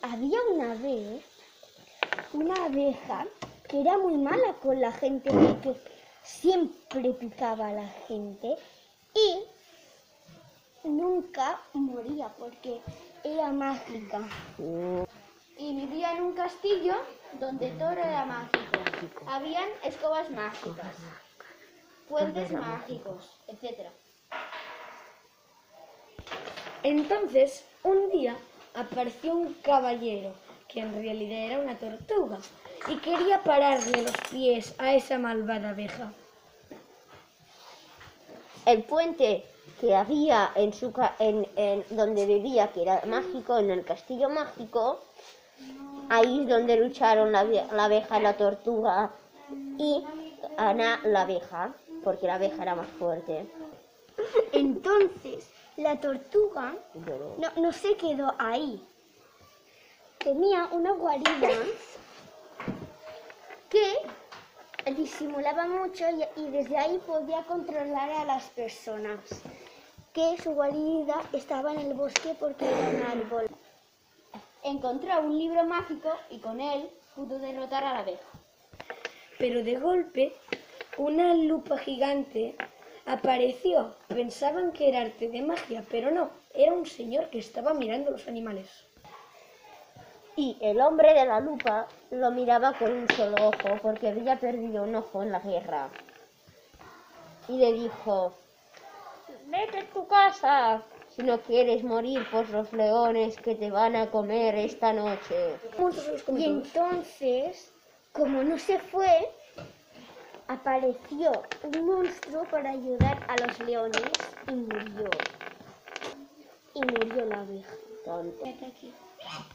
había una vez una abeja que era muy mala con la gente porque siempre picaba a la gente y nunca moría porque era mágica. Y vivía en un castillo donde todo era mágico. Habían escobas mágicas, puentes mágicos, etc. Entonces, un día apareció un caballero, que en realidad era una tortuga, y quería pararle los pies a esa malvada abeja. El puente que había en donde vivía, que era mágico, en el castillo mágico, ahí es donde lucharon la abeja y la tortuga, y Ana la abeja, porque la abeja era más fuerte. Entonces, la tortuga no se quedó ahí. Tenía una guarida que disimulaba mucho y desde ahí podía controlar a las personas. Que su guarida estaba en el bosque porque era un árbol. Encontró un libro mágico y con él pudo derrotar a la abeja. Pero de golpe, una lupa gigante apareció. Pensaban que era arte de magia, pero no, era un señor que estaba mirando los animales. Y el hombre de la lupa lo miraba con un solo ojo porque había perdido un ojo en la guerra. Y le dijo: vete a tu casa si no quieres morir por los leones que te van a comer esta noche. Y entonces, como no se fue, apareció un monstruo para ayudar a los leones y murió. Y murió la abeja. Tonto.